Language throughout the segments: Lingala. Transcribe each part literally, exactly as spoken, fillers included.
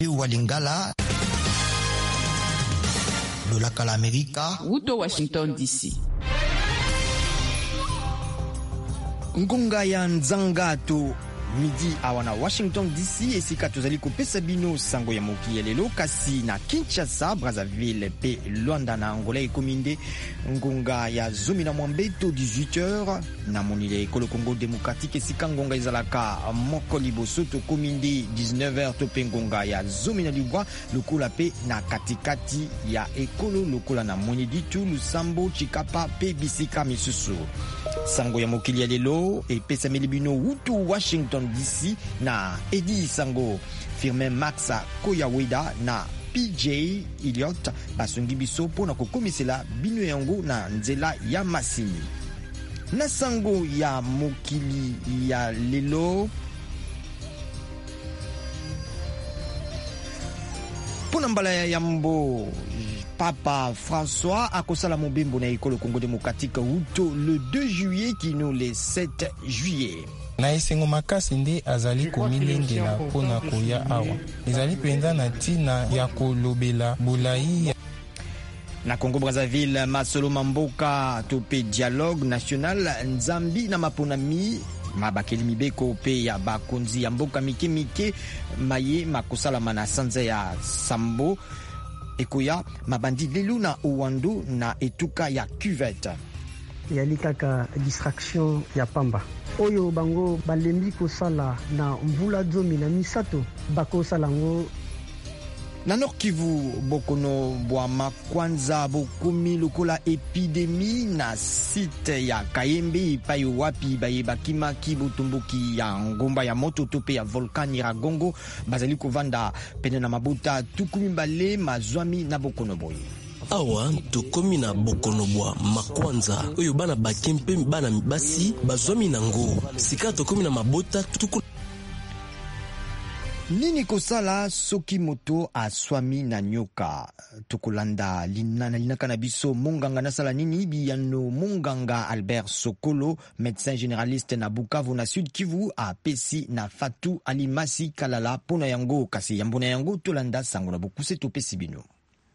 Walingala de la Kala America Uto Washington D C. Ngonga ya Nzangato midi awana Washington D C esika tozali kopesa bino sango ya moki ya lelo kasi na Kinshasa, Brazzaville pe Luanda na Angola ekominde ngonga ya zomi na mwambeto dix-huit heures na monile ekolo Congo Démocratique esika ngonga ezalaka moko liboso to kominde dix-neuf heures to pe ngonga ya zomi na libwa lokola pe na katikati ya ekolo lokola na Moniditu, Lusambo, Chikapa pe bisika misusu. Sango ya mokili ya lelo epesa milibino utu Washington D C na Edi Sango, Firmin Max Koyaweda na P J Elliott basungi biso pona kokomisela bino yango na nzela ya masini. Na sango ya mokili ya lelo pona mbala ya yambo Papa François akosala mobimbo na ekolo Congo Démocratique uto le deux juillet kino le sept juillet. Na esengo makasi nde azali komilengela mpona koya awa. Ezali penda na tina ya kolobela bolai. Na Congo Brazzaville, Masolo Mamboka tope dialogue national Nzambi na maponami mabakeli mibeko pe ya bakonzi ya mboka mike mike maye makosalama na sanza ya Sambo ekoya mabandi lelu na Uwandu na etuka ya cuvette. Yali kaka distraction ya pamba oyo bango balembi kosala na mvula zomi na misato bakosala ngo. Na Nord Kivu, bokono bwama kwanza bokumi lokola epidemi na site ya Kayembe payo wapi baye bakima kibutumbuki ya ngomba ya moto tope ya volcan Nyiragongo bazali kovanda pene na mabuta tukumi mbale mazwami na bokono boye. Awa tokomi na bokonobwa makwanza oyo bana bakempe bana mibasi bazwami nango sika tokomi na mabota tuku. Nini kosala soki moto aswami na nyoka tokolanda linana linaka na biso monganga nasala nini biyano monganga Albert Sokolo médecin généraliste na Bukavu na Sud Kivu a pesi na Fatou Alimasi Kalala pona yango kasi yambona yango tolanda sango na bokuse topesi bino.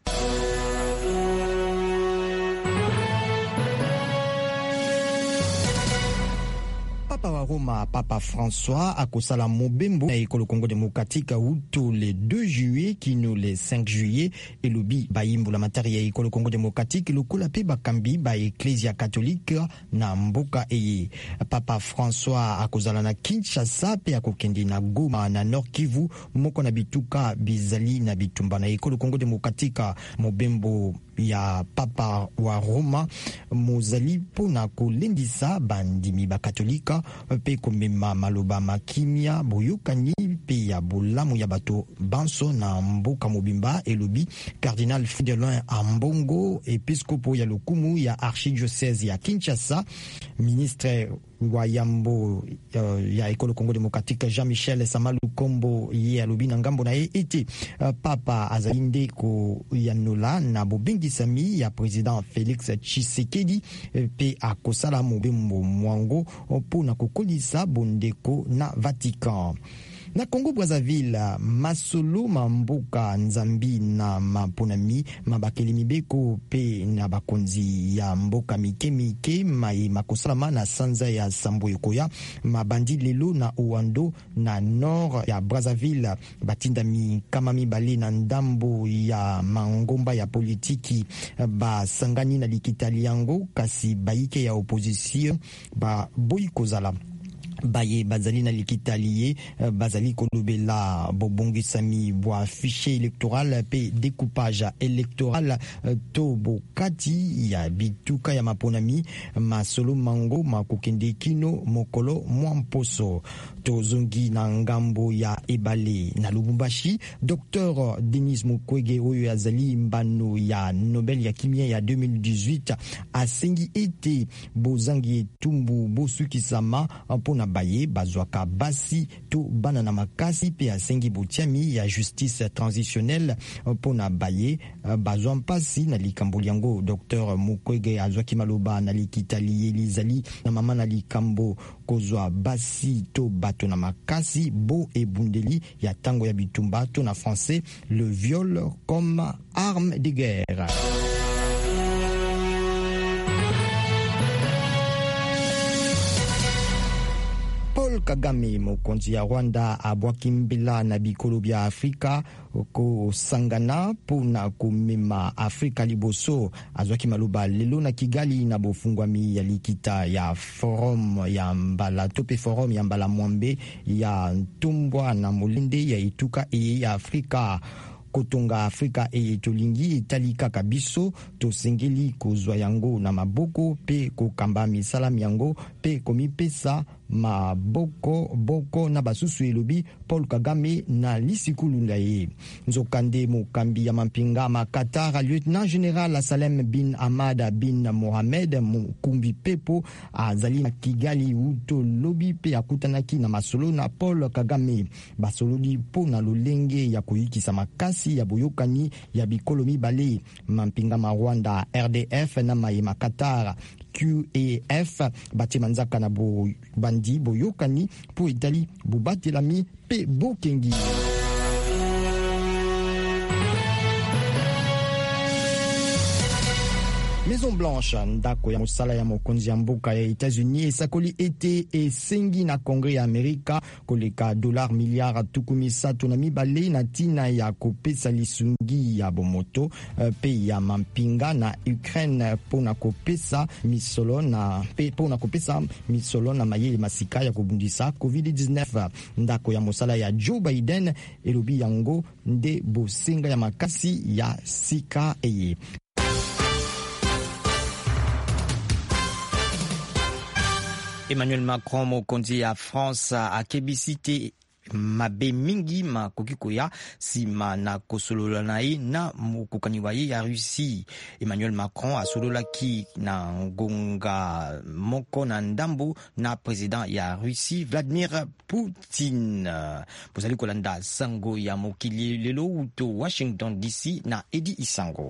Papa wa Roma, Papa François akosala mobembo na ekolo Congo Démocratique uto le deux juillet kino le cinq juillet elobi bayimbo la matari ya ekolo Congo Démocratique lokola pe bakambi ba Ecclesia catholique na mboka eye. Papa François akozala na Kinshasa pe akokende na Goma na Nord Kivu moko na bituka bizali na bitumba na ekolo Congo Démocratique. Mobembo ya Papa wa Roma mozali pona kolendisa bandimi ba katolika pe komema maloba makimia boyokani pe ya bolamu ya bato banso na mboka mobimba elobi Cardinal Fidelin Ambongo, episkopo ya lokumu ya archidiocese ya Kinshasa. Ministre Wayambo uh, ya ekolo Congo Démocratique Jean-Michel Samalu Kombo ye alobi na ngambo na ye ete uh, Papa azalinde ko yanola na bobengi sami ya Président Félix Tshisekedi uh, pe akosala mobembo mwango mpona kokolisa bondeko na Vatican. Na Congo Brazzaville, Masolo Mamboka Nzambi na maponami mabakeli mibeko pe na bakonzi ya mboka mike mike mai makosalama na sanza ya Sambo Ekoya mabandi lelo na Uwando na nord ya Brazzaville batindami kama mibale na ndambo ya mangomba ya politiki ba sangani na likitali yango kasi baike ya opposition ba boyi kozala baye bazali na likitaliye bazali kolobela bobongisami bwa fichier électoral pe découpage électoral to bokati ya bituka ya maponami Masolo Mango makokende kino mokolo mwamposo tozongi na ngambo ya ebale na Lubumbashi. Docteur Denis Mukwege oyo azali mbano ya Nobel ya kimia ya deux mille dix-huit asengi ete bozangi etumbu bosukisama mpona baye bazwaka basi to bana na makasi pe asengi botiami ya justice transitionnelle pona baye bazwa mpasi na likambo yango. Docteur Mukwege azwaki maloba na likitali elizali na mama na likambo kozwa basi to bato na makasi bo ebundeli ya tango ya bitumba to na français le viol comme arme de guerre. Paul Kagame mokonzi ya Rwanda abwaki mbila na bikolo bya Afrika ko sangana pona komema Afrika liboso. Azwaki maloba lelo na Kigali na bofungwami ya likita ya forum ya mbala tope forum ya mbala mwambe ya ntumbwa na molende ya ituka eye ya Afrika. Kotonga Afrika eye tolingi etali kaka biso tosengeli kozwa yango na maboko pe kokamba misala yango pe komipesa maboko boko na basusu elobi Paul Kagame na lisikulu na ye. Nzokande mokambi ya mampinga ma Qatar lieutenant général Salem bin Ahmad bin Mohamed Mukumbi Pepo azali na Kigali uto lobi pe akutanaki na masolo na Paul Kagame. Basololi po na lolenge ya koyikisa makasi ya boyokani ya bikolo mibale mampinga ma Rwanda R D F na mayema Qatar Q A F bati manzaka na bo bandi boyokani po itali bubatelami pe bokengi. Maison Blanche ndako ya mosala ya mokonzi ya mboka ya États-Unis esakoli ete esengi na Kongre ya Amerika koleka dolar miliard tukumi sato na mibale na tina ya kopesa lisungi ya bomoto pe ya mampinga na Ukraine pona kopesa misolo na pe pona kopesa misolo na mayele masika ya kobundisa covid dix-neuf. Ndako ya mosala ya Joe Biden elobi yango nde bosenga ya makasi ya sika eye. Emmanuel Macron mokonzi ya France akebisite mabe mingi makoki koya sima na kosolola na ye na mokokani wa ye ya Russie. Emmanuel Macron asololaki na ngonga moko na ndambo na president ya Russie Vladimir Poutine. Bozali kolanda sango ya mokili lelo uto Washington D C na Edi Isango.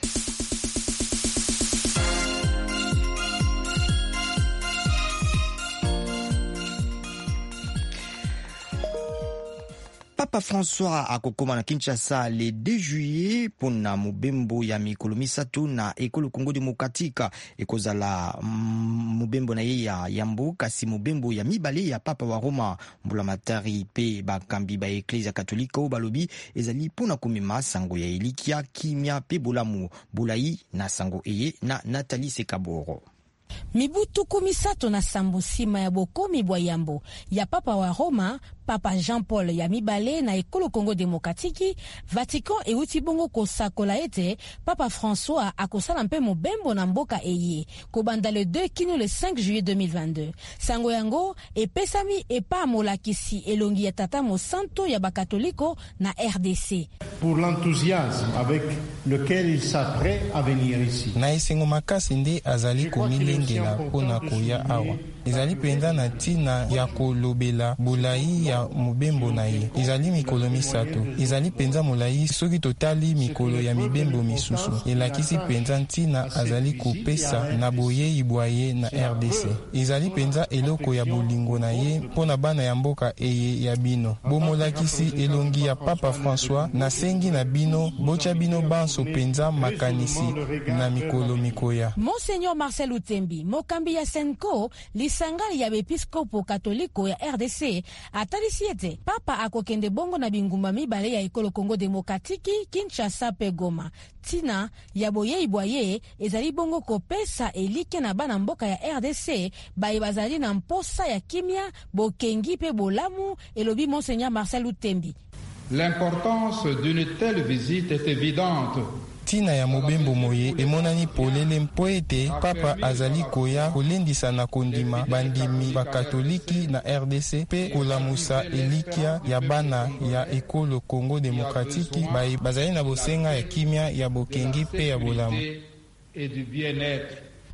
Papa François akokoma na Kinshasa le deux juillet pona mobembo ya mikolo misato na ekolo Congo Demokratika ekozala mobembo na ye ya yambo kasi mobembo ya mibale ya Papa wa Roma mbulamatari pe bakambi ba Eklezia Katolika balobi ezali pona komema sango ya elikia kimia pe bolamu bolai na sango eye na Nathalie Sekaboro. Mibutu kumisato na sambo sima ya bokomi bwa yambo ya Papa wa Roma, Papa Jean-Paul ya mibale na ekolo Congo Demokratiki, Vatican e uti bongo kosakola ete Papa François akosala mpe mobembo na mboka eye kobanda le deux kino le cinq juillet deux mille vingt-deux. Sango yango epesami epa molakisi elongi ya tata mosanto ya bakatoliko na R D C. Pour l'enthousiasme avec lequel il s'apprête à venir ici. Na esengo makasi nde azali komilengela pona koya awa. Ezali penda na tina ya kolobela bolai ya mobembo na ye. Ezali mikolo misato. Ezali penza molai soki totali mikolo ya mibembo misusu. Elakisi penza ntina azali kopesa na boye ibwaye na R D C. Ezali penza eloko ya bolingo na ye pona bana ya mboka eye ya bino. Bomolakisi elongi ya Papa François na sengi na bino bocha bino banso penza makanisi na mikolo mikoya. Monseigneur Marcel Utembi, mokambi ya Senko, lisangali ya bepiskopo katoliko ya R D C, atalisi ete Papa akokende bongo na bingumba mibale ya ekolo Congo Demokratiki, Kinshasa pe Goma. Tina ya boye ibwaye ezali bongo kopesa elike na bana mboka ya R D C, baye bazali na mposa ya kimia, bokengi pe bolamu, elobi Monseigneur Marcel Utembi. L'importance d'une telle visite est évidente. Tina ya mobembo moye emonani polele mpo ete Papa azali koya kolendisa na kondima bandimi bakatoliki na R D C pe kolamusa elikia ya bana ya ekolo Congo Demokratiki baye bazali na bosenga ya kimia ya bokengi pe ya bolamu.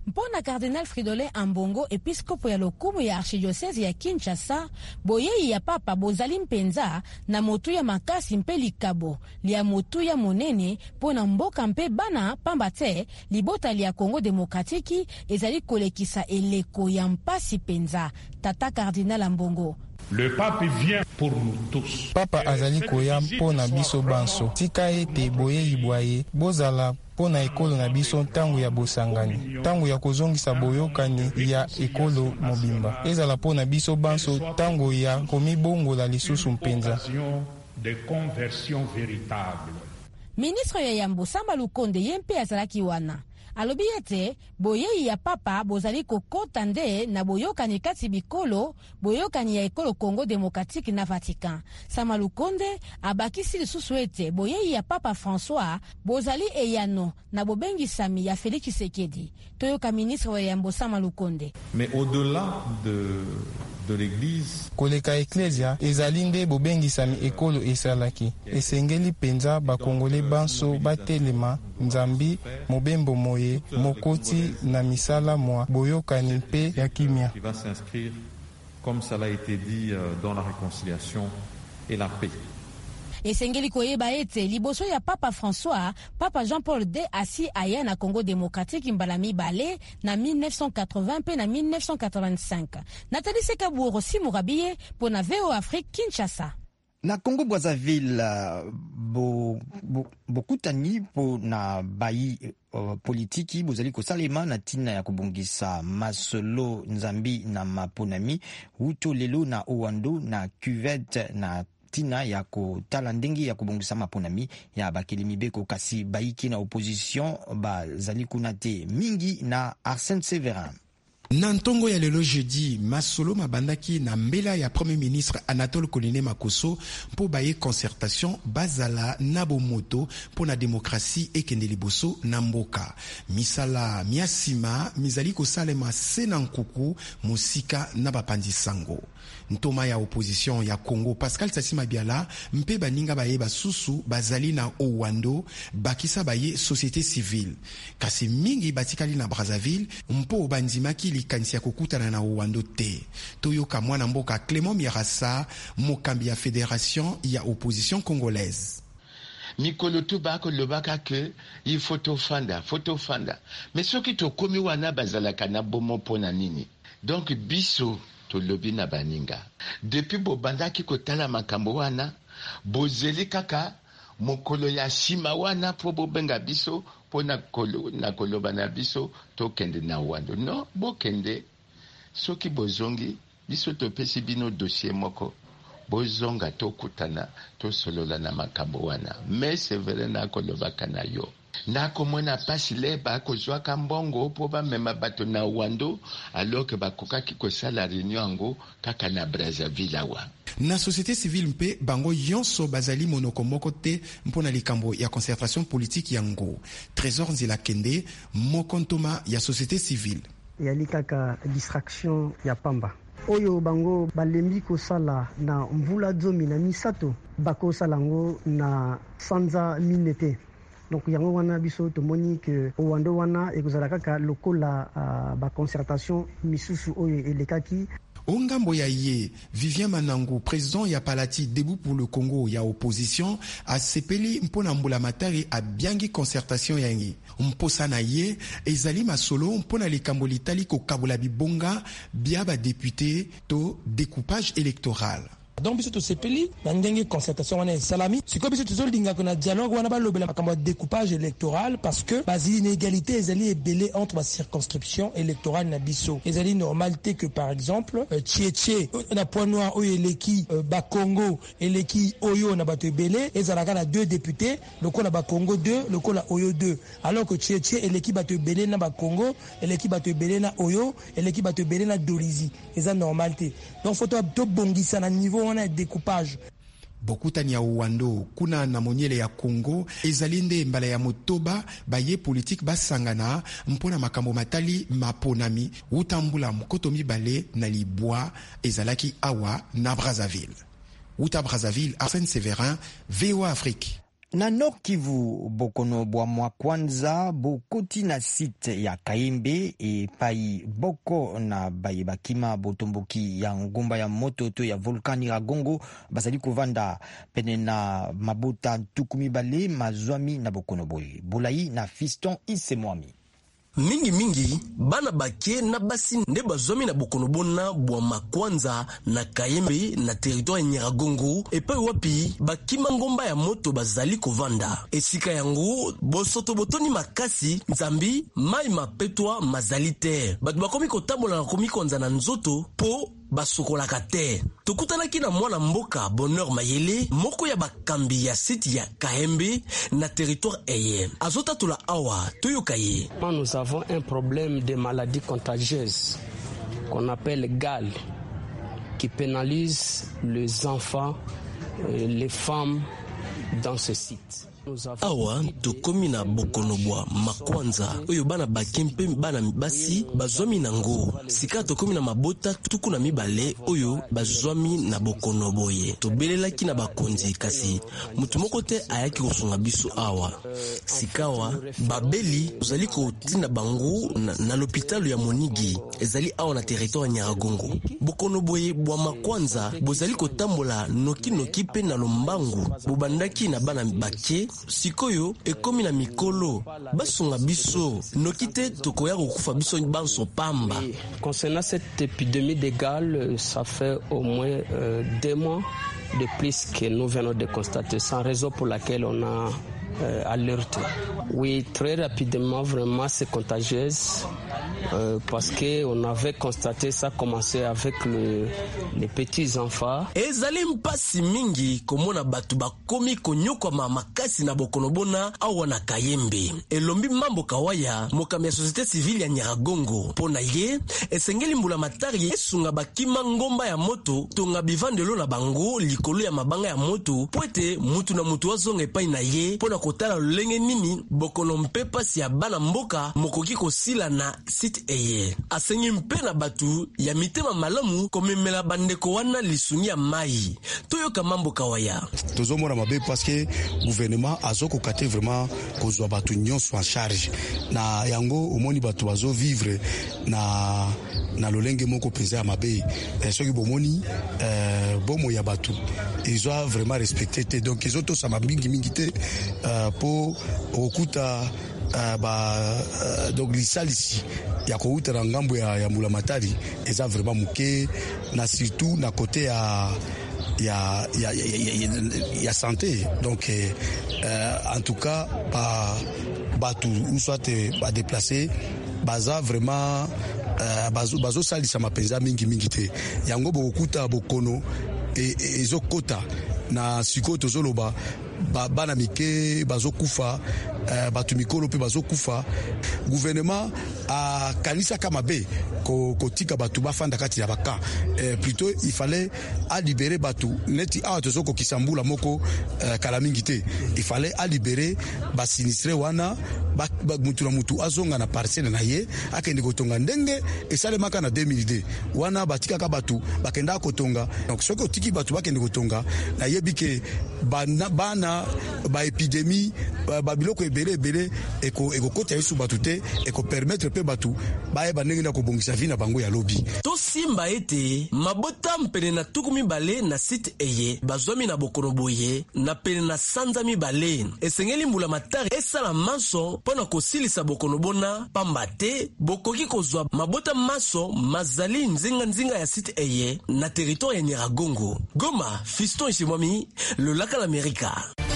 Mpona Cardinal Fridolin Ambongo, episkopo ya lokumu ya archidiocese ya Kinshasa, boyei ya papa bozali mpenza na motu ya makasi mpe likabo lia motu ya monene pona mboka mpe bana pamba te libota lia Congo Demokratiki ezali kolekisa eleko ya mpasi penza. Tata Cardinal Ambongo: Le pape vient pour nous tous. Papa azali koya mpona biso banso. Tika ete boyei bwaye bozala pona ekolo na biso ntango ya bosangani, ntango ya kozongisa boyokani ya ekolo mobimba. Ezala pona biso banso ntango ya komibongola lisusu mpenza. Ministre ya Yambo Samba Lukonde yempe azalaki wana. Alobi ete boyei ya papa bozali kokota nde na boyokani kati bikolo, boyokani ya ekolo Congo Demokratiki na Vatican. Sama Lukonde abakisi lisusu ete boyei ya papa François bozali eyano na bobengisami ya Félix Tshisekedi. Toyoka ministre wa Yambo Sama Lukonde: Mais au-delà de de l'église, koleka eklesia ezali nde bobengisami ekolo esalaki. Esengeli penza bakongole banso batelema nzambi mobembo moye mokoti na misala mwa boyokani mpe ya kimia. Qui va s'inscrire comme ça l'a été dit dans la réconciliation et la paix. Esengeli koyeba ete liboso ya papa François, papa Jean-Paul de asi aya na Congo Demokratiki mbala mibale na mille neuf cent quatre-vingts pe na mille neuf cent quatre-vingt-cinq. Nathalie Sekaburo Simurabiye pour na V O Afrique Kinshasa. Na Congo Brazzaville, bo, bo, bokutani po na bayi uh, politiki bozali kosalema na tina ya kubongisa masolo nzambi na maponami uto lelo na Owando na cuvette na tina ya kotala ndenge ya kubongisa maponami ya bakeli mibeko kasi bayiki na opposition bazali kuna te mingi na Arsène Séverin. Na ntongo ya lelo jeudi, masolo mabandaki na mbela ya Premier ministre Anatole Kolene Makoso mpo baye concertation bazala na bomoto mpo na demokrasi ekende liboso na mboka. Misala miasima mizali kosalema se na nkuku musika na bapandi sango. Ntoma ya opposition ya Congo Pascal Sassima Biala mpe baninga baye basusu bazali na Owando bakisa baye société civile. Kasi mingi batikali na Brazzaville mpo bandimaki likanisi ya kokutana na Owando te. Toyoka mwana mboka Clément Mirassa mokambi ya fédération ya opposition congolaise. Mikolo tubako lobaka ke il faut fanda, faut fanda. Mais soki to komi wana bazalaka na bomo pona nini. Donc biso to lobi na baninga. Depuis bobandaki kotala makambo wana, bozeli kaka mokolo ya shima wana po bobenga biso po na kolo na koloba na biso to kende na Owando. No, bo kende soki bozongi biso to pesi bino dossier moko. Bozonga to kutana to solola na makambo wana. Mais c'est vrai na koloba kana yo. Na komona pasi le ba kozwa kambongo po ba mema bato na Owando alors que bakoka kiko sala réunion ango kaka na Brazzaville wa. Na société civile mpe bango yonso bazali monoko moko te mpona likambo ya concertation politique yango. Trésor Nzila Kende mokontoma ya société civile. Yali kaka distraction ya pamba. Oyo bango balembi kosala na mvula zomi na misato bakosala ngo na sanza minete. Donc yango wana biso tomoni ke Owando wana ekozala kaka lokola uh, ba concertation misusu oyo elekaki. Ongambo ya ye, Vivien Manangu, président ya Palati Debout pour le Congo ya opposition, a sepeli mpona mbula matari a biangi concertation yangi. Mposa na ye, ezali masolo mpona likambo litali ko kabula bibonga biaba député to découpage électoral. Donc biso to sepeli na ndenge concertation wana salami siko biso tozolinga ko na dialogue wana ba lobela makambo découpage électoral parce que basi inégalité ezali ebele entre ba circonscription électorale na biso ezali normalité que par exemple Tchétché na point noir oyo eleki ba Congo eleki oyo na bato ebele ezalaka na deux députés lokola ba Congo deux lokola oyo deux alors que Tchétché eleki bato ebele na ba Congo eleki bato ebele na oyo eleki bato ebele na Dorizi eza normalité donc faut to bongisa na niveau on a découpage. Bokutani ya Owando kuna na monyele ya Congo ezalinde mbala ya motoba baye politique basangana mpona makambo matali maponami utambula mkoto mibale na libwa ezalaki awa na Brazzaville. Uta Brazzaville, Arsène Séverin, V O Afrique. Na Nord Kivu, bokono bwa mwa kwanza bokoti na site ya Kayembe e pai boko na baye bakima botomboki ya ngomba ya moto to ya volkani ya Gongo basali kovanda pene na mabota tukumi bale mazwami na bokono boye. Bulai na Fiston Isemwami. Mingi mingi bana bake na basi nde bazwami na bokono bona bwa makwanza na Kayembe na territoire ya Nyiragongo epe wapi bakima ngomba ya moto bazali kovanda. Esika yango bosoto botoni makasi nzambi mai mapetwa mazali te. Batu bakomi kotambola na komi konza na nzoto po basokolaka te. Tokutanaki na mwana mboka Bonheur Mayele moko ya bakambi ya site ya Kayembe na territoire eye. Azota tola awa toyokaye. Nous avons un problème de maladie contagieuse qu'on appelle G A L qui pénalise les enfants et les femmes dans ce site. Awa tokomi na bokono bwa makwanza oyo bana bakempe bana basi bazwami na ngo. Sika tokomi na mabota tuku na mibale oyo bazwami na bokono boye. Tobelelaki na bakonzi kasi mutu moko te ayaki kosunga biso awa. Sikawa babeli ozali kotinda bango na, na l'hôpital ya Monigi ezali awa na territoire ya Nyiragongo. Bokono boye bwa makwanza bozali kotambola noki noki pe na lombangu bobandaki na bana bake. Sikoyo ekomi na mikolo basunga biso nokite tokoya kokufa biso banso pamba. Concernant cette épidémie de G A L, ça fait au moins euh, deux mois de plus que nous venons de constater, sans raison pour laquelle on a euh, alerté. Oui, très rapidement, vraiment c'est contagieuse euh, parce qu'on avait constaté ça commençait avec le, les petits enfants. Ezali mpasi mingi komona batu bakomi konyokwa mamakasi na bokono bona awa na Kayembe. Elombi mambo kawaya mokami ya société civile ya Nyiragongo pona ye esengeli mbula matari esunga bakima ngomba ya moto tonga bivandelo na bango likolo ya mabanga ya moto poete mutu na mutu wazonga epai na ye pona kotala lolenge nini bokono mpe pasi ya bana mboka mokoki kosila na site eye. Asengi mpe na batu ya mitema malamu komemela bandeko wana lisungi ya mai. Toyoka mambo kawaya. Tozomona mabe parce que gouvernement azoko kate vraiment kozwa batu nyonso en charge. Na yango omoni batu bazo vivre na na lolenge moko penza mabe. E soki bomoni euh bomo ya batu. Ils doivent vraiment respecter te. Donc ils ont tous sama mingi mingi te euh, po okuta Uh, ba uh, donc lisalisi ya kouta na ngambo ya, ya mbula matari eza vraiment muke na surtout na côté ya ya ya ya, ya, ya, ya santé. Donc euh, en tout cas ba batu ou soit ba déplacer baza vraiment uh, bazo bazo salisa mapenza mingi mingi te yango bokuta bokono e, e, ezokota na sikoto zoloba ba bana mike bazokufa uh, batu mikolo pe bazokufa. Gouvernement a kanisa kama be ko kotika batu bafanda kati ya baka uh, plutôt il fallait a libérer batu neti a tozoko kisambula moko uh, kala mingi te. Il fallait a libérer ba sinistre wana ba, ba mutu na mutu azonga na parcelle na ye akende kotonga ndenge esale maka na deux mille deux wana batika ka batu bakenda kotonga. Donc soko otiki batu bakende kotonga na yebike bana bana ba épidémie ba biloko ebele ebele eko eko kota yesu batu te eko permettre pe batu ba eba ndenge na kobongisa vie na bango ya lobi. To simba ete mabota mpene na tukumi bale na site eye bazwami na bokono boye na pene na sanza mi bale esengeli mbula matari esala maso pona kosilisa bokono bona pamba te bokoki kozwa mabota maso mazali nzinga nzinga ya site eye na territoire ya Nyiragongo. Goma, Fiston Isimwami, le lac l'Amérique.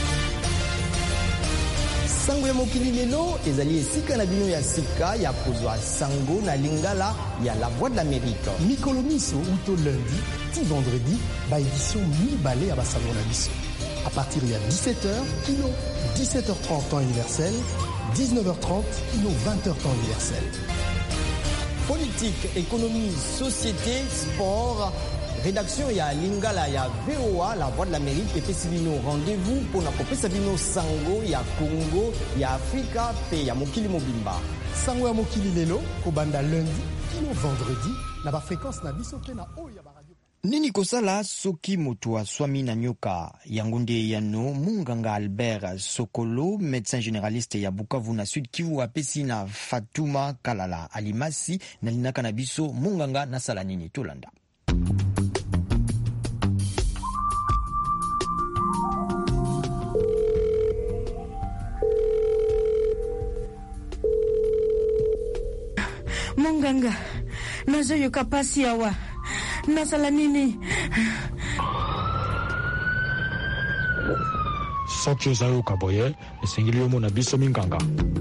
Sango ya mokili lelo ezali esika na bino ya sika ya kozwa sango na lingala ya la voix de l'Amérique. Mikolo miso uto lundi ti vendredi ba édition mi-balé ya basango na biso. À partir de dix-sept heures, kilo dix-sept heures trente temps universel, dix-neuf heures trente, kilo vingt heures temps universel. Politique, économie, société, sport. Rédaction ya lingala ya V O A, la voix de l'Amérique, et Pesibino rendez-vous pour na Pesibino sango ya Congo, ya Afrika, pe ya mokili mobimba. Sango ya mokili lelo, kobanda lundi, kino vendredi, na ba fréquence na biso pe na o ya ba radio. nini kosala soki moto aswami na nyoka? Yango nde yano munganga Albert Sokolo, médecin généraliste ya Bukavu na Sud Kivu, apesi na Fatuma Kalala Alimasi na linaka na biso munganga nasala nini tolanda. Munganga, nazo yoka pasi awa. Nasala nini? Soki ozayo kaboye, esengeli yo mona biso minganga.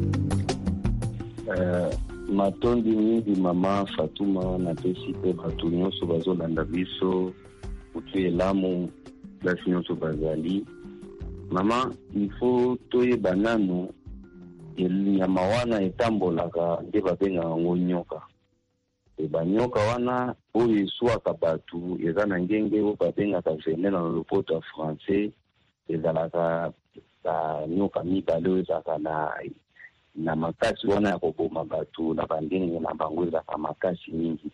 Uh, matondi mingi mama Fatuma na pesi pe batu nyonso bazolanda biso utu elamu plasi nyonso bazali. Mama, il faut toye banano nyama wana etambolaka nde babenga yango nyoka. E banyoka wana oyo eswaka batu eza na ngenge oyo babengaka venin na lopoto ya français, ezalaka banyoka mibale oyo ezalaka na na makasi wana ya koboma batu na bandenge na bango ezalaka makasi mingi.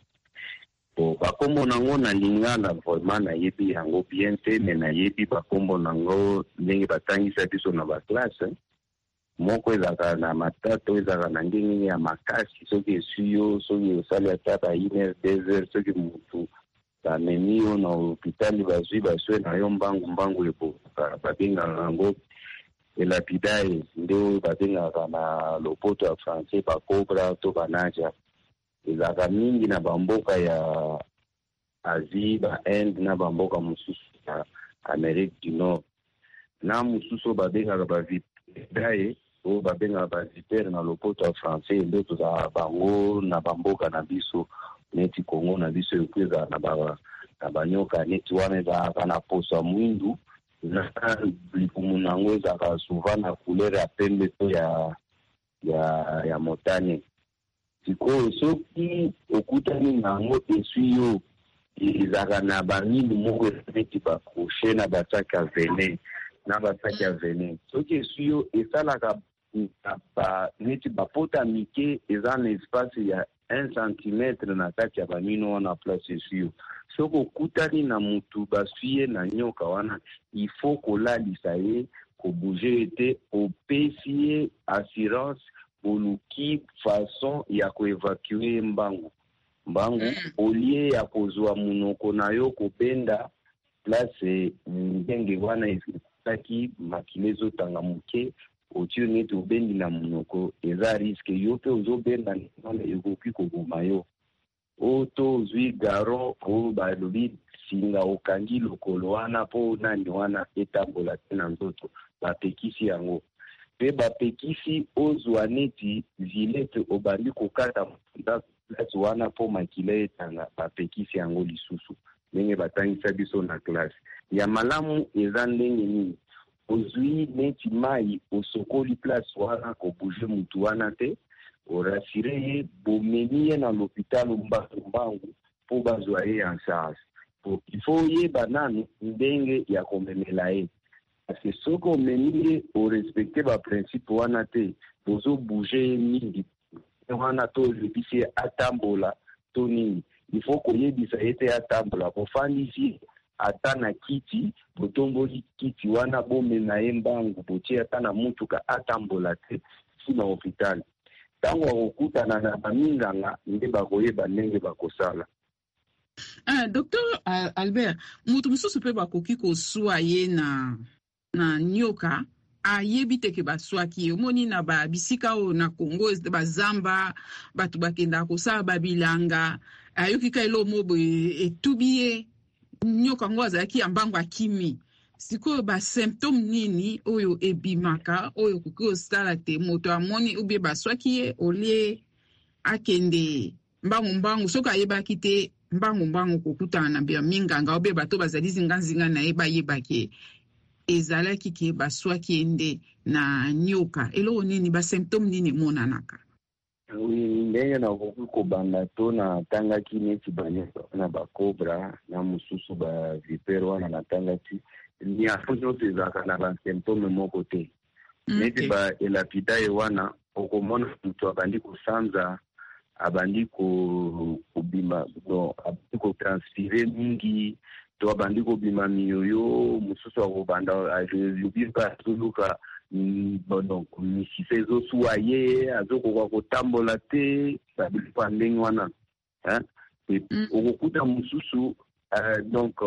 Bo bakombo nango na lingala vraiment nayebi yango bien te, me nayebi bakombo nango ndenge batangisa biso na baklase. Moko ezaka na matato ezaka na ngenge ya makasi soki esuyo soki osali ata ba ine desert soki mutu bamemi yo na hôpital bazwi baswe na yo mbangu mbangu ebo babenga nango elapidae nde babengaka na lopoto ya français bakobra to banaja. Ezaka mingi na bamboka ya Asie, ba Inde na bamboka mosusu ya Amérique du Nord. Na mosusu babengaka bavidae o babenga ba vipere na lopoto ya français nde toza bango na bamboka na biso neti Kongo na biso yokweza na ba na banyoka neti wana ezalaka na posa mwindu na likumu nango ezalaka souvent na couleur ya pembe to ya ya ya motane. Sikoyo soki okutani nango esui yo ezalaka na bamili moko neti bakroche na basaki ya venin na basaki ya venin. Soki esui yo esalaka ba neti bapota mike eza na espace ya un centimètre na kati ya bamino wana place esio. Soko kutani na mutu basuye na nyoka wana, il faut kolalisa ye, kobouge ete, opesi ye assurance oluki façon ya koevacue mbangu. Mbangu olie ya kozwa munoko na yo kobenda place ngenge wana esaki makilezo tanga muke otiu neti obendi na munoko eza riske yo pe ozobenda nana ekoki koboma yo. Oto ozwi garo o balobi singa okangi lokolo wana po nani wana etambola te na nzoto bapekisi yango. Pe bapekisi ozwa neti vilete obandi kokata munda place wana po makile etanga bapekisi yango lisusu. Ndenge batangisa biso na klase. Ya malamu eza ndenge nini? Ozwi neti mai osokoli place wana kobouge mutu wana te, orasire ye bomeni ye na l'hôpital mbangu mbangu po bazwa ye en charge. Po ifo ye banani ndenge ya komemela ye. Parce soko omeni ye orespecte ba principe wana te, bozo bouge ye mingi wana to lebisi atambola to nini. Ifo koyebisa ete atambola pofandisi ata na kiti botomboli kiti wana bombe na ye mbangu botie ata na mutuka atambola te si na hôpital. Tango okutana na baminganga nde bakoyeba ndenge bakosala. Ah, Docteur uh, Albert, mutu mususu pe bakoki kosua ye na na nyoka ayebi teke baswaki omoni na ba bisika o na Congo bazamba batu bakenda kosala babilanga ayoki kailo mobo etubiye nyoka ngo azalaki ya mbangu akimi. Sikoyo ba symptôme nini oyo ebimaka oyo koki osala te moto amoni ubie baswaki ye olie akende mbangu mbangu soka ayebaki te mbangu mbangu kokutana na bia minganga obe bato bazali zinga na ye bayebaki ezalaki ke baswaki ende na nyoka. Eloko nini ba symptôme nini monanaka? Ndenge na koki kobanda to na tangaki neti banyoka na bakobra na mususu ba vipere wana na tangaki ni afo nyonso ezalaka na ba symptôme moko te. Neti ba elapidae wana okomona mutu abandi kosanza abandi ko kobima no abandi ko transférer mingi to abandi ko bima miyoyo mususu akobanda alubimba suluka donc misise ezosuwa ye azokoka kotambola te babilipa ndenge wana okokuta mosusu donc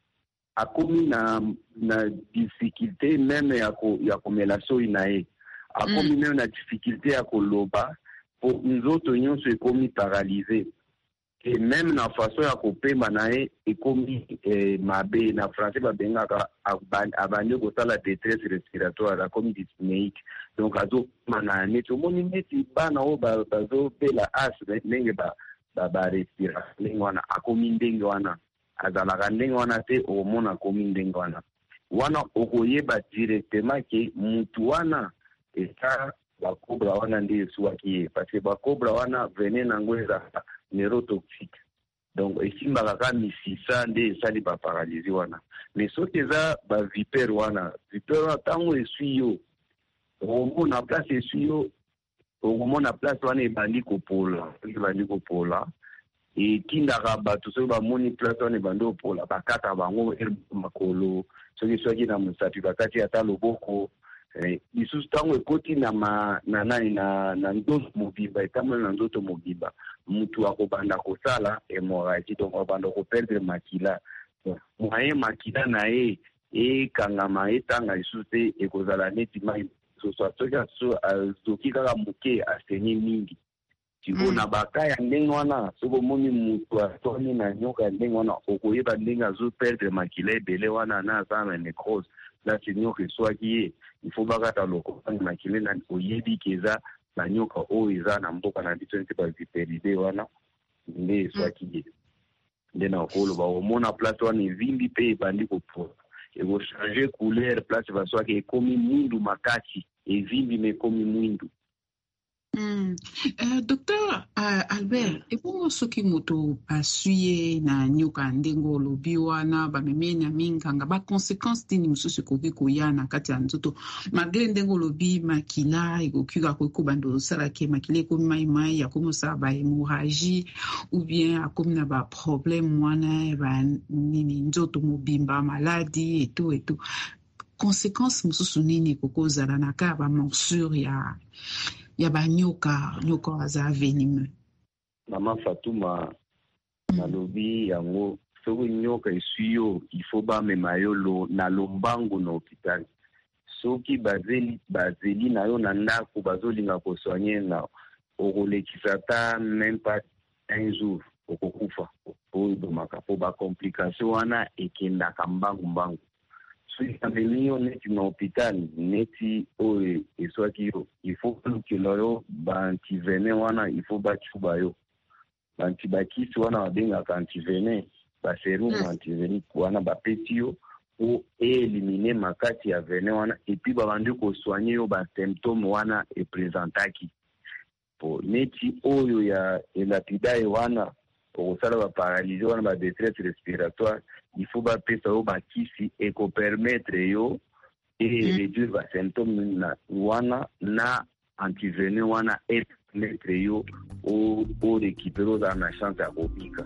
akomi na na difficulté meme ya komela soi na ye akomi meme na difficulté ya koloba po nzoto nyonso ekomi paralysé et même na façon ya kopemba na ye ekomi mabe na français babengaka abandi kosala détresse respiratoire akomi dyspnéique donc azopema na neti omoni neti bana oyo bazopela asthme ndenge barespira ndenge wana akomi ndenge wana azalaka ndenge wana te okomona akomi ndenge wana wana okoyeba directement ke mutu wana esa bakobra wana nde esuwaki ye parce que bakobra wana vene nango ezaka neurotoxique donc esimbaka ka misisa nde esali baparalysie wana mais soki eza bavipere wana vipere wana ntango esui yo okomona place esui yo okomona place wana ebandi kopola ebandi kopola etindaka bato soki bamoni place wana ebandi kopola bakata bango makolo soki soki na mosapi bakati ata loboko lisusu ntango ekoti na na nani na na nzoto mobimba etamoli na nzoto mobimba mutu akobanda kosala hémorragie donc akobanda koperdre makila moyen makila na ye ekangama etanga lisusu te ekozala neti mai soso soki azoki kaka moke aseni mingi siko na baka ya ndenge wana soki omoni mutu atoni na nyoka ya ndenge wana okoyeba ndenge azoperdre makila ebele wana na asala na nécrose place nyoka eswaki ye il faut bakata lokola makile na oyebi keza na nyoka oyo eza na mboka na biso nti baviperide wana nde eswaki ye nde na okoloba omona place wana evimbi mpe ebandi kopola ekochange couleur place baswaki ekomi mwindu makasi evimbi me ekomi mwindu. Mm. Uh, Docteur uh, Albert, ebongo soki moto asuye na nyoka ndenge olobi wana bameme na minganga ba conséquences tini mosusu ekoki koya na kati ya nzoto malgré ndenge olobi makila ekoki ko bando osala ke makila ekomi mai mai ya komosala ba hémorragie ou bien akomi na ba problème wana ba nini nzoto mobimba maladie et tout et tout conséquences mosusu nini kokozala na ka ba morsure ya ya ba nyoka nyoka aza venime. Mama Fatuma mm. nalobi yango soki nyoka esuyo il faut ba mema yo lo na lombangu na hôpital soki bazeli bazeli na yo na ndako bazolinga kosoigner na okolekisa ta même pas un jour okokufa po domaka po ba complication wana ekendaka mbangu mbangu soki ameliyo neti na hôpital neti oyo eswaki yo il faut lukela yo baantivene wana il faut bacuba yo bantibakisi wana babengaka antivene baserum mm. antivene wana bapeti yo po elimine makati ya vene wana epuis babandi kosoigne yo basymptôme wana epresentaki po neti oyo ya elapidae wana okosala baparalysie wana badétresse respiratoire il faut bapesa yo bakisi ekopermettre yo e réduire basymptôme na wana na antivene wana epermettre yo o o récupérer ozala na chance ya kobika.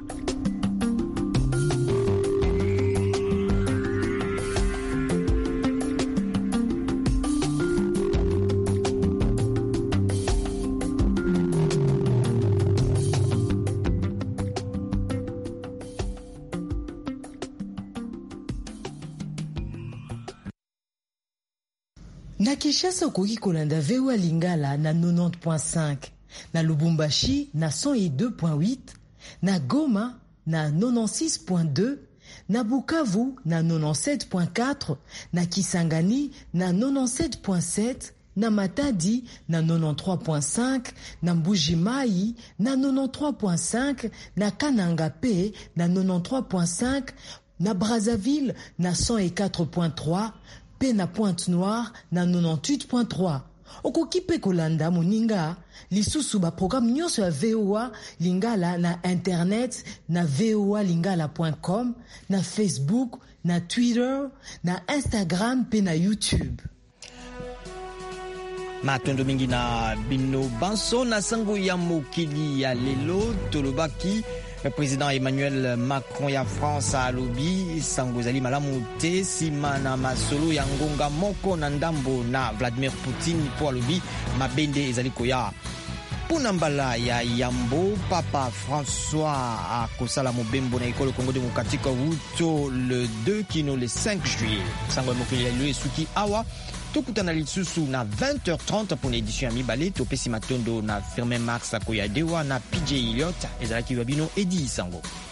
Na Kinshasa okoki kolanda V O A Lingala na quatre-vingt-dix point cinq, na Lubumbashi na cent deux point huit, na Goma na quatre-vingt-six point deux, na Bukavu na quatre-vingt-dix-sept point quatre, na Kisangani na quatre-vingt-dix-sept point sept, na Matadi na quatre-vingt-treize point cinq, na Mbuji-Mayi na quatre-vingt-treize point cinq, na Kananga Pe na quatre-vingt-treize point cinq, na Brazzaville na cent quatre point trois, pe na Pointe-Noire na quatre-vingt-dix-huit point trois. Okoki pe kolanda moninga lisusu ba programme nyonso ya V O A Lingala na internet na v o a lingala point com, na Facebook, na Twitter, na Instagram pe na YouTube. matondo mingi na bino banso na sango ya mokili ya lelo tolobaki président Emmanuel Macron ya France alobi sango ezali malamu te sima na masolo ya ngonga moko na ndambo na Vladimir Poutine po alobi mabende ezali koya. Puna mbala ya yambo Papa François akosala mobembo na ekolo Congo démocratique wuto le deux kino le cinq juillet. Sango mokili ya lelo esuki awa tokutana lisusu na vingt heures trente pour l'édition ya mibale topesi matondo na Firmin Max Akoyadewa na P J Elliott ezalaki babino Edi Sango.